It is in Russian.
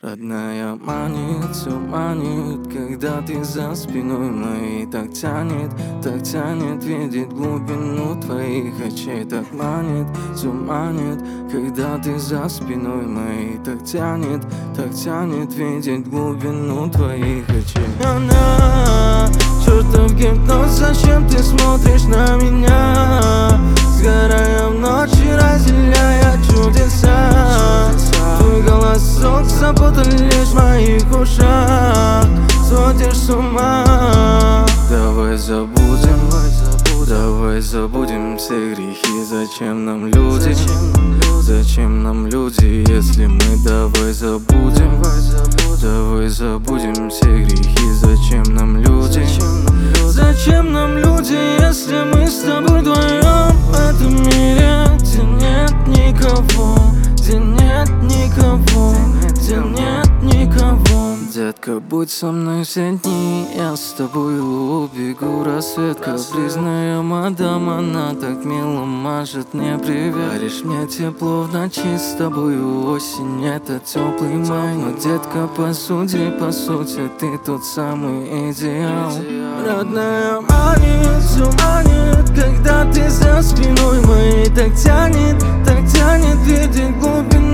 Родная манит, все манит, когда ты за спиной моей. Так тянет видеть глубину твоих очей. Так манит, все манит, когда ты за спиной моей. Так тянет видеть глубину твоих очей. Она, чертов гипноз, зачем ты смотришь на меня? Сгорая в ночи, разделяя чудеса. Твой голосок запутан лишь в моих ушах. Сводишь с ума. Давай забудем все грехи. Зачем нам люди? Зачем нам люди, если мы давай забудем все грехи. Зачем нам люди? Зачем нам люди, если мы с тобой вдвоем в этом мире, где нет никого, где нет никого, где нет никого. Детка, будь со мной все дни, я с тобою убегу. Рассвет, капризная мадам, она так мило машет мне привет. Даришь мне тепло в ночи, с тобою осень, это теплый май. Но, детка, по сути, ты тот самый идеал. Родная манит, все манит, когда ты за спиной моей. Так тянет видеть глубину